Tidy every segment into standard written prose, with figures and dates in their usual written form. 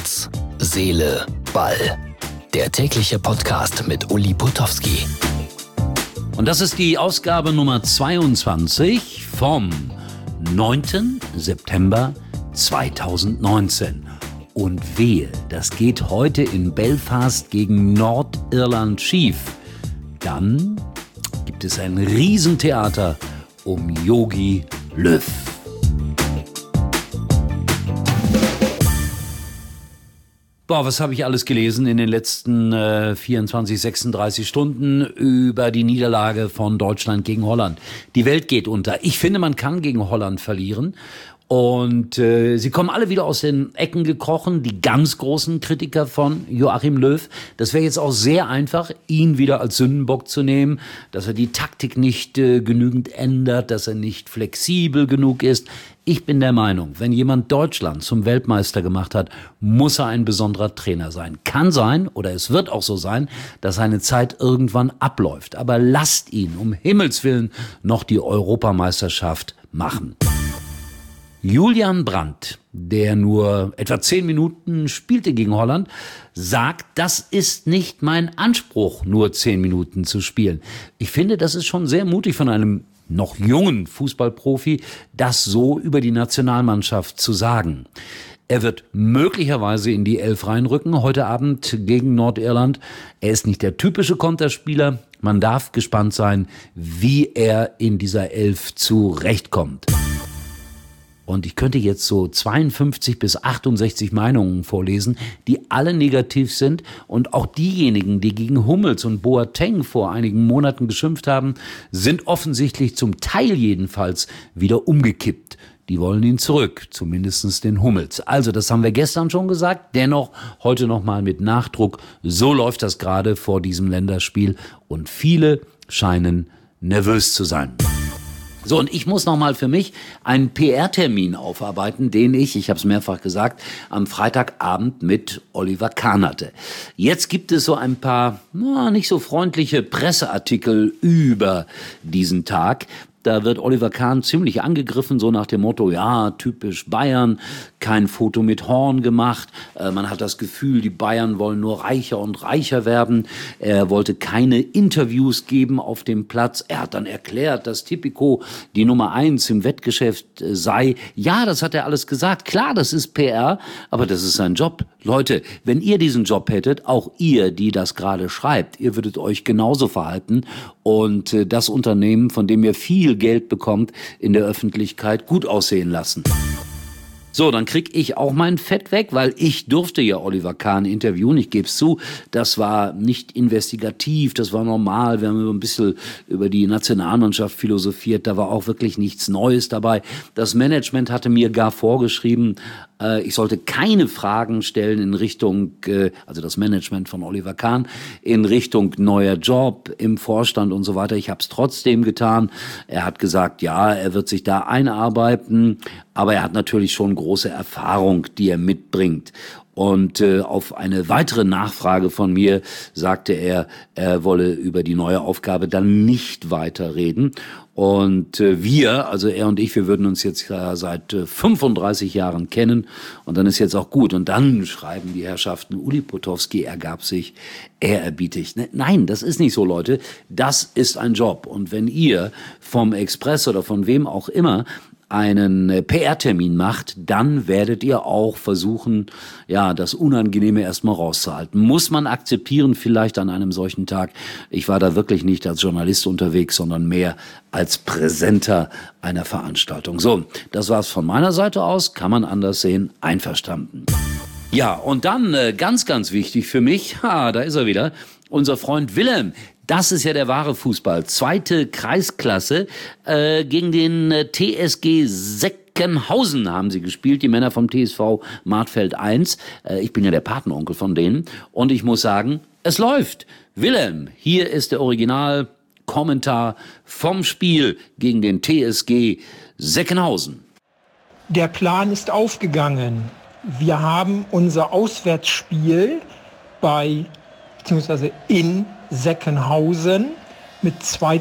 Herz, Seele, Ball. Der tägliche Podcast mit Uli Putowski. Und das ist die Ausgabe Nummer 22 vom 9. September 2019. Und wehe, das geht heute in Belfast gegen Nordirland schief. Dann gibt es ein Riesentheater um Jogi Löw. Boah, was habe ich alles gelesen in den letzten 24, 36 Stunden über die Niederlage von Deutschland gegen Holland. Die Welt geht unter. Ich finde, man kann gegen Holland verlieren. Und sie kommen alle wieder aus den Ecken gekrochen, die ganz großen Kritiker von Joachim Löw. Das wäre jetzt auch sehr einfach, ihn wieder als Sündenbock zu nehmen, dass er die Taktik nicht genügend ändert, dass er nicht flexibel genug ist. Ich bin der Meinung, wenn jemand Deutschland zum Weltmeister gemacht hat, muss er ein besonderer Trainer sein. Kann sein, oder es wird auch so sein, dass seine Zeit irgendwann abläuft. Aber lasst ihn um Himmels Willen noch die Europameisterschaft machen. Julian Brandt, der nur etwa 10 Minuten spielte gegen Holland, sagt, das ist nicht mein Anspruch, nur 10 Minuten zu spielen. Ich finde, das ist schon sehr mutig von einem noch jungen Fußballprofi, das so über die Nationalmannschaft zu sagen. Er wird möglicherweise in die 11 reinrücken, heute Abend gegen Nordirland. Er ist nicht der typische Konterspieler. Man darf gespannt sein, wie er in dieser 11 zurechtkommt. Und ich könnte jetzt so 52 bis 68 Meinungen vorlesen, die alle negativ sind. Und auch diejenigen, die gegen Hummels und Boateng vor einigen Monaten geschimpft haben, sind offensichtlich zum Teil jedenfalls wieder umgekippt. Die wollen ihn zurück, zumindest den Hummels. Also, das haben wir gestern schon gesagt. Dennoch heute nochmal mit Nachdruck. So läuft das gerade vor diesem Länderspiel. Und viele scheinen nervös zu sein. So, und ich muss nochmal für mich einen PR-Termin aufarbeiten, den ich habe es mehrfach gesagt, am Freitagabend mit Oliver Kahn hatte. Jetzt gibt es so ein paar nicht so freundliche Presseartikel über diesen Tag. Da wird Oliver Kahn ziemlich angegriffen, so nach dem Motto, ja, typisch Bayern, kein Foto mit Horn gemacht. Man hat das Gefühl, die Bayern wollen nur reicher und reicher werden. Er wollte keine Interviews geben auf dem Platz. Er hat dann erklärt, dass Tipico die Nummer 1 im Wettgeschäft sei. Ja, das hat er alles gesagt. Klar, das ist PR, aber das ist sein Job. Leute, wenn ihr diesen Job hättet, auch ihr, die das gerade schreibt, ihr würdet euch genauso verhalten und das Unternehmen, von dem ihr viel Geld bekommt, in der Öffentlichkeit gut aussehen lassen. So, dann krieg ich auch mein Fett weg, weil ich durfte ja Oliver Kahn interviewen. Ich gebe es zu, das war nicht investigativ, das war normal. Wir haben ein bisschen über die Nationalmannschaft philosophiert, da war auch wirklich nichts Neues dabei. Das Management hatte mir gar vorgeschrieben, ich sollte keine Fragen stellen in Richtung, also das Management von Oliver Kahn, in Richtung neuer Job im Vorstand und so weiter. Ich habe es trotzdem getan. Er hat gesagt, ja, er wird sich da einarbeiten, aber er hat natürlich schon große Erfahrung, die er mitbringt. Und auf eine weitere Nachfrage von mir sagte er, er wolle über die neue Aufgabe dann nicht weiterreden. Und wir, also er und ich, wir würden uns jetzt seit 35 Jahren kennen und dann ist jetzt auch gut. Und dann schreiben die Herrschaften, Uli Putowski ergab sich ehrerbietig. Nein, das ist nicht so, Leute. Das ist ein Job. Und wenn ihr vom Express oder von wem auch immer einen PR-Termin macht, dann werdet ihr auch versuchen, ja, das Unangenehme erstmal rauszuhalten. Muss man akzeptieren, vielleicht an einem solchen Tag. Ich war da wirklich nicht als Journalist unterwegs, sondern mehr als Präsenter einer Veranstaltung. So, das war's von meiner Seite aus. Kann man anders sehen. Einverstanden. Ja, und dann ganz, ganz wichtig für mich, da ist er wieder, unser Freund Willem. Das ist ja der wahre Fußball. 2. Kreisklasse gegen den TSG Seckenhausen haben sie gespielt, die Männer vom TSV Martfeld 1. Ich bin ja der Patenonkel von denen und ich muss sagen, es läuft. Willem, hier ist der Originalkommentar vom Spiel gegen den TSG Seckenhausen. Der Plan ist aufgegangen. Wir haben unser Auswärtsspiel beziehungsweise in Seckenhausen mit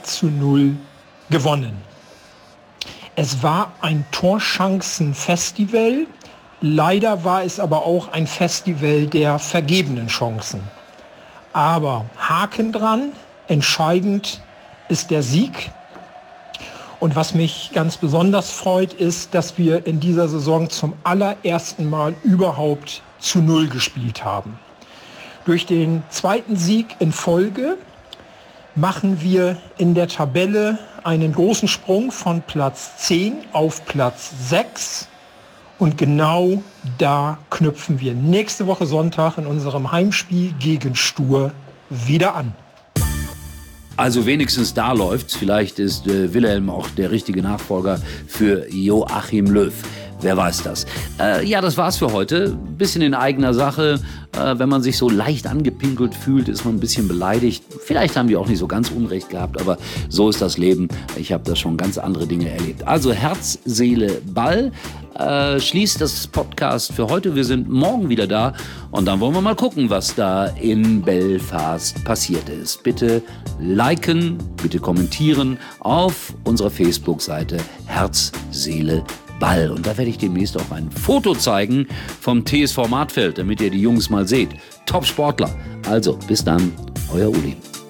2:0 gewonnen. Es war ein Torchancenfestival Leider war es aber auch ein Festival der vergebenen Chancen. Aber Haken dran, entscheidend ist der Sieg. Und was mich ganz besonders freut, ist, dass wir in dieser Saison zum allerersten Mal überhaupt zu 0 gespielt haben. Durch den zweiten Sieg in Folge machen wir in der Tabelle einen großen Sprung von Platz 10 auf Platz 6. Und genau da knüpfen wir nächste Woche Sonntag in unserem Heimspiel gegen Stur wieder an. Also wenigstens da läuft's. Vielleicht ist Wilhelm auch der richtige Nachfolger für Joachim Löw. Wer weiß das. Ja, das war's für heute. Bisschen in eigener Sache. Wenn man sich so leicht angepinkelt fühlt, ist man ein bisschen beleidigt. Vielleicht haben wir auch nicht so ganz Unrecht gehabt, aber so ist das Leben. Ich habe da schon ganz andere Dinge erlebt. Also Herz, Seele, Ball. Schließt das Podcast für heute. Wir sind morgen wieder da und dann wollen wir mal gucken, was da in Belfast passiert ist. Bitte liken, bitte kommentieren auf unserer Facebook-Seite Herz, Seele, Ball. Und da werde ich demnächst auch ein Foto zeigen vom TSV Martfeld, damit ihr die Jungs mal seht. Top Sportler. Also, bis dann, euer Uli.